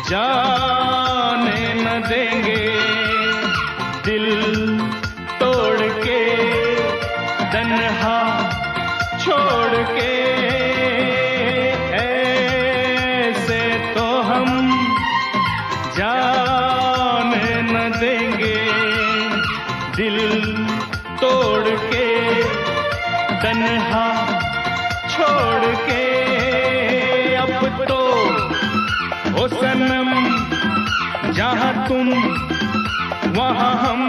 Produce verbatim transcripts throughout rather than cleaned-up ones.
जाने न देंगे दिल तोड़ के, तन्हा छोड़ के। ऐसे तो हम जाने न देंगे दिल तोड़ के, तन्हा छोड़ के। अब तो ओ सनम जहाँ तुम वहाँ हम,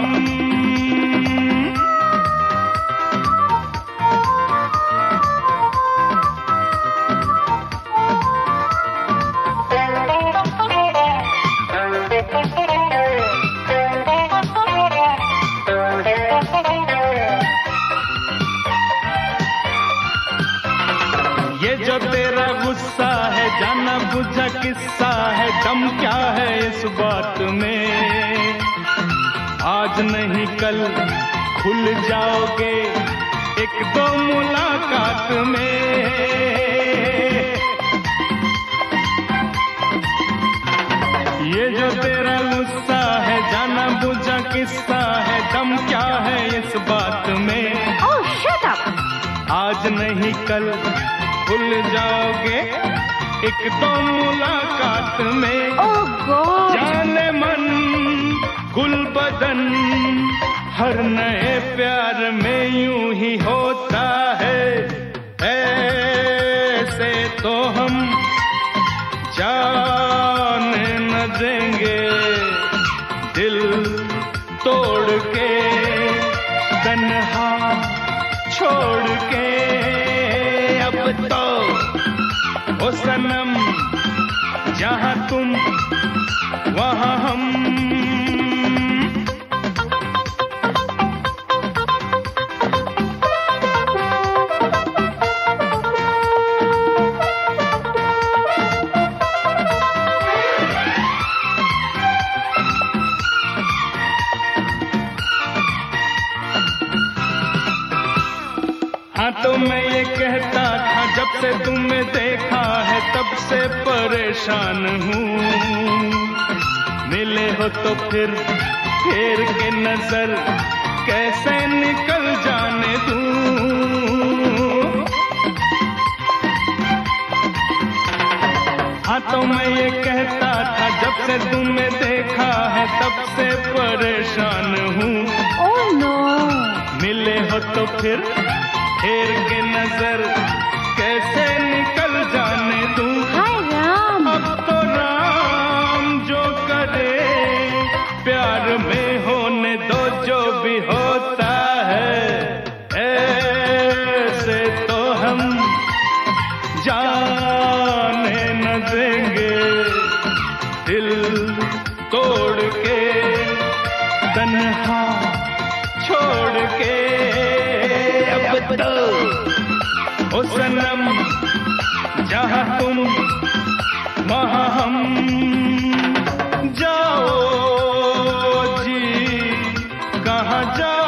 ये जो तेरा गुस्सा है जाना बुझा किस्सा है, दम क्या है इस बात में। आज नहीं कल खुल जाओगे एक दो मुलाकात में। ये जो तेरा गुस्सा है जाना बुझा किस्सा है, दम क्या है इस बात में। Oh shut up. आज नहीं कल खुल जाओगे एक दो मुलाकात में। Oh God. जाने मन गुल बदन हर नए प्यार में यूं ही होता है। ऐसे तो हम जाने न देंगे दिल तोड़ के, तन्हा छोड़ के। अब तो ओ सनम जहाँ तुम वहाँ हम। हाँ तो मैं ये कहता था जब से तुम्हें देखा है तब से परेशान हूँ। मिले हो तो फिर फेर के नजर कैसे निकल जाने दूँ। हाँ तो मैं ये कहता था जब से तुम्हें देखा है तब से परेशान हूँ। Oh no. मिले हो तो फिर फेर के नजर कैसे निकल जाने दूं। हाय राम। अब तो राम जो करे प्यार में होने दो जो भी होता है। ऐसे तो हम जाने न देंगे दिल तोड़ के, तन्हा छोड़ के। अब तो ओ सनम जहाँ तुम वहाँ हम। जाओ जी कहाँ जाओ।